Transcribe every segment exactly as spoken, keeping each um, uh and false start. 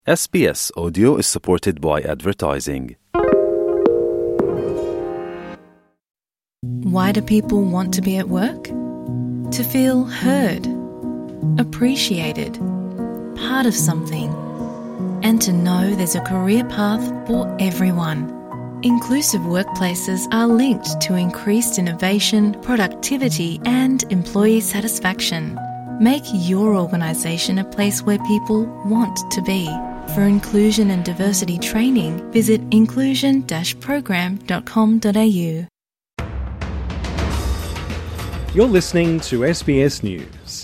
S B S Audio is supported by advertising. Why do people want to be at work? To feel heard, appreciated, part of something, and to know there's a career path for everyone. Inclusive workplaces are linked to increased innovation, productivity, and employee satisfaction. Make your organisation a place where people want to be. For inclusion and diversity training, visit inclusion dash program dot com dot a u. You're listening to S B S News.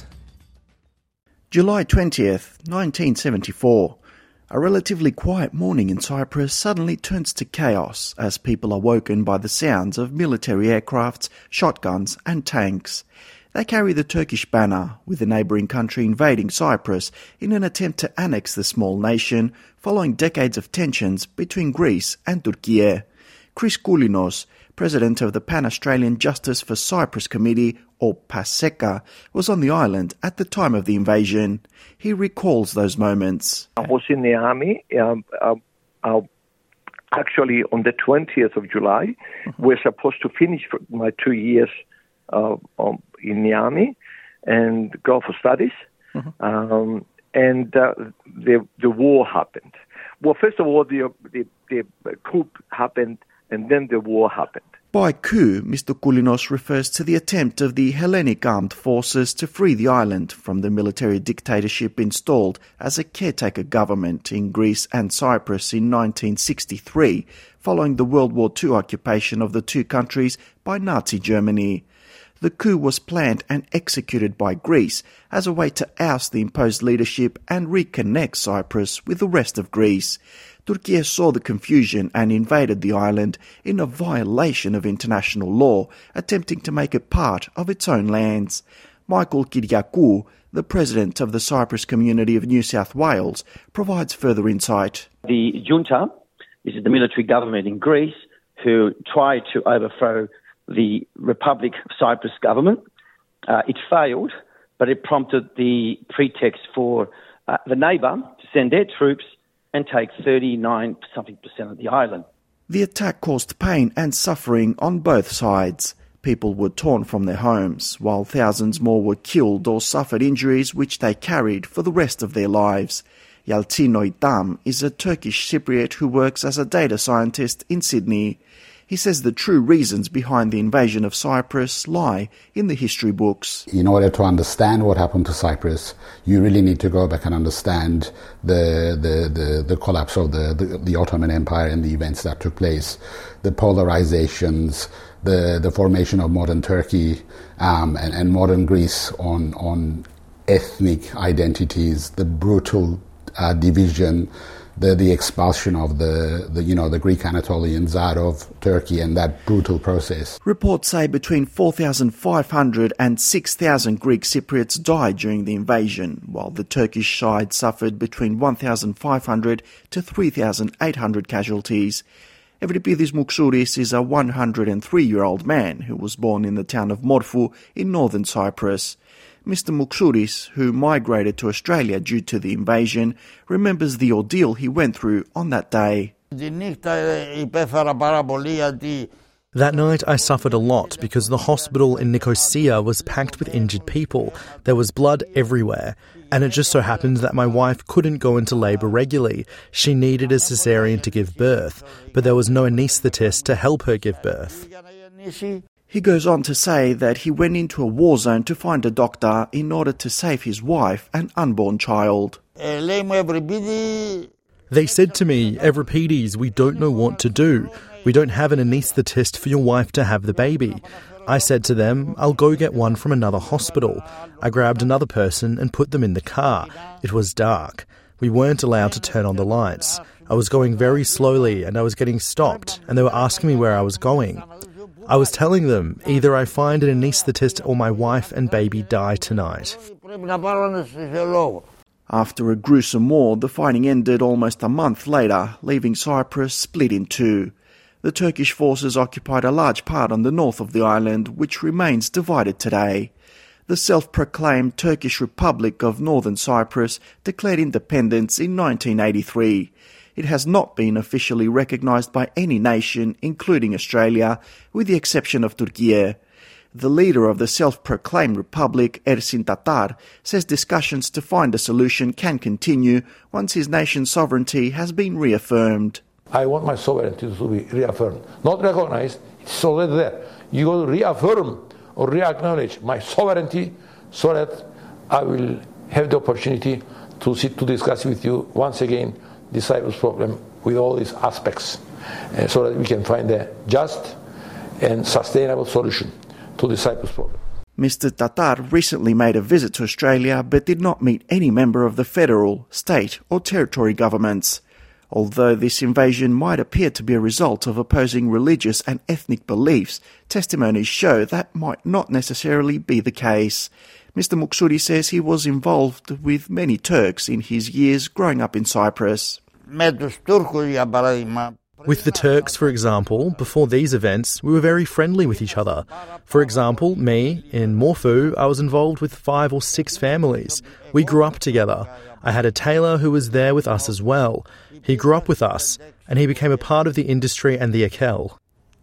July twentieth, nineteen seventy-four. A relatively quiet morning in Cyprus suddenly turns to chaos as people are woken by the sounds of military aircrafts, shotguns and tanks. They carry the Turkish banner, with the neighbouring country invading Cyprus in an attempt to annex the small nation following decades of tensions between Greece and Turkey. Chris Koulinos, president of the Pan-Australian Justice for Cyprus Committee, or PASECA, was on the island at the time of the invasion. He recalls those moments. I was in the army, um, uh, uh, actually on the twentieth of July. Mm-hmm. We're supposed to finish my two years uh, um, in the army and go for studies. Mm-hmm. Um, and uh, the the war happened. Well, first of all, the, the, the coup happened, and then the war happened. By coup, Mister Koulinos refers to the attempt of the Hellenic armed forces to free the island from the military dictatorship installed as a caretaker government in Greece and Cyprus in nineteen sixty-three, following the World War Two occupation of the two countries by Nazi Germany. The coup was planned and executed by Greece as a way to oust the imposed leadership and reconnect Cyprus with the rest of Greece. Turkey saw the confusion and invaded the island in a violation of international law, attempting to make it part of its own lands. Michael Kyriakou, the president of the Cyprus Community of New South Wales, provides further insight. The junta, this is the military government in Greece, who tried to overthrow the Republic of Cyprus government. Uh, it failed, but it prompted the pretext for uh, the neighbour to send their troops and take thirty-nine something percent of the island. The attack caused pain and suffering on both sides. People were torn from their homes, while thousands more were killed or suffered injuries which they carried for the rest of their lives. Yaltino Itam is a Turkish Cypriot who works as a data scientist in Sydney. He says the true reasons behind the invasion of Cyprus lie in the history books. In order to understand what happened to Cyprus, you really need to go back and understand the the, the, the collapse of the, the, the Ottoman Empire and the events that took place, the polarizations, the, the formation of modern Turkey um, and, and modern Greece on, on ethnic identities, the brutal uh, division, The, the expulsion of the, the, you know, the Greek Anatolian Tsar of Turkey and that brutal process. Reports say between four thousand five hundred and six thousand Greek Cypriots died during the invasion, while the Turkish side suffered between one thousand five hundred to three thousand eight hundred casualties. Evripidis Muxouris is a one hundred three-year-old man who was born in the town of Morphou in northern Cyprus. Mister Muxouris, who migrated to Australia due to the invasion, remembers the ordeal he went through on that day. That night I suffered a lot because the hospital in Nicosia was packed with injured people. There was blood everywhere, and it just so happened that my wife couldn't go into labour regularly. She needed a cesarean to give birth, but there was no anaesthetist to help her give birth. He goes on to say that he went into a war zone to find a doctor in order to save his wife and unborn child. They said to me, Evripidis, we don't know what to do. We don't have an anaesthetist for your wife to have the baby. I said to them, I'll go get one from another hospital. I grabbed another person and put them in the car. It was dark. We weren't allowed to turn on the lights. I was going very slowly and I was getting stopped, and they were asking me where I was going. I was telling them, either I find an anaesthetist or my wife and baby die tonight. After a gruesome war, the fighting ended almost a month later, leaving Cyprus split in two. The Turkish forces occupied a large part on the north of the island, which remains divided today. The self-proclaimed Turkish Republic of Northern Cyprus declared independence in nineteen eighty-three. It has not been officially recognised by any nation, including Australia, with the exception of Turkey. The leader of the self-proclaimed republic, Ersin Tatar, says discussions to find a solution can continue once his nation's sovereignty has been reaffirmed. I want my sovereignty to be reaffirmed. Not recognized, it's already there. You will reaffirm or re-acknowledge my sovereignty so that I will have the opportunity to sit to discuss with you once again the Cyprus problem with all its aspects, uh, so that we can find a just and sustainable solution to the Cyprus problem. Mister Tatar recently made a visit to Australia but did not meet any member of the federal, state or territory governments. Although this invasion might appear to be a result of opposing religious and ethnic beliefs, testimonies show that might not necessarily be the case. Mister Muksuri says he was involved with many Turks in his years growing up in Cyprus. With the Turks, for example, before these events, we were very friendly with each other. For example, me, in Morphu, I was involved with five or six families. We grew up together. I had a tailor who was there with us as well. He grew up with us, and he became a part of the industry and the Akel.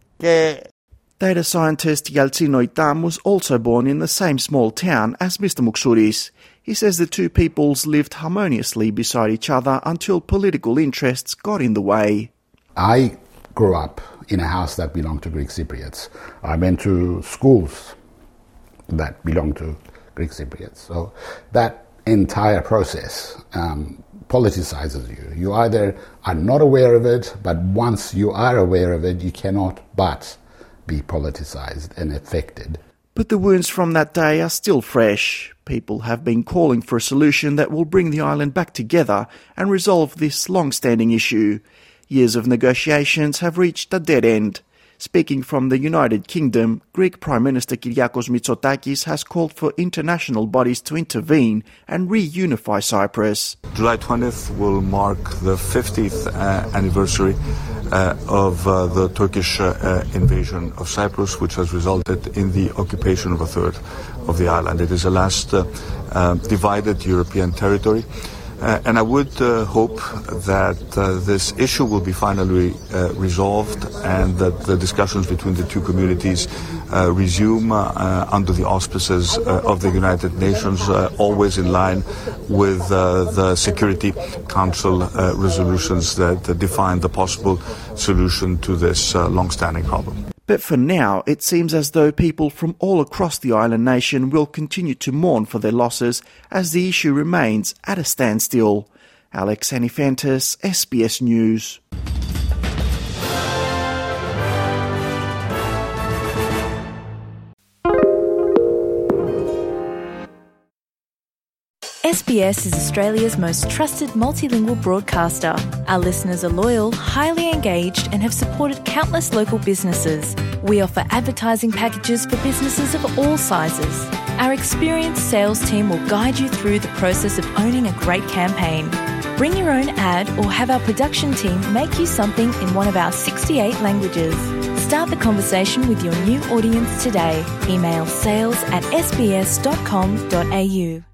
Data scientist Yalcino Itam was also born in the same small town as Mister Muksuris. He says the two peoples lived harmoniously beside each other until political interests got in the way. I grew up in a house that belonged to Greek Cypriots. I went to schools that belonged to Greek Cypriots. So that entire process um, politicizes you. You either are not aware of it, but once you are aware of it, you cannot but be politicized and affected. But the wounds from that day are still fresh. People have been calling for a solution that will bring the island back together and resolve this long-standing issue. Years of negotiations have reached a dead end. Speaking from the United Kingdom, Greek Prime Minister Kyriakos Mitsotakis has called for international bodies to intervene and reunify Cyprus. July twentieth will mark the fiftieth uh, anniversary uh, of uh, the Turkish uh, invasion of Cyprus, which has resulted in the occupation of a third of the island. It is the last uh, uh, divided European territory. Uh, and I would uh, hope that uh, this issue will be finally uh, resolved and that the discussions between the two communities uh, resume uh, under the auspices uh, of the United Nations, uh, always in line with uh, the Security Council uh, resolutions that uh, define the possible solution to this uh, long-standing problem. But for now, it seems as though people from all across the island nation will continue to mourn for their losses as the issue remains at a standstill. Alex Anifantis, S B S News. S B S is Australia's most trusted multilingual broadcaster. Our listeners are loyal, highly engaged, and have supported countless local businesses. We offer advertising packages for businesses of all sizes. Our experienced sales team will guide you through the process of owning a great campaign. Bring your own ad or have our production team make you something in one of our sixty-eight languages. Start the conversation with your new audience today. Email sales at s b s dot com dot a u.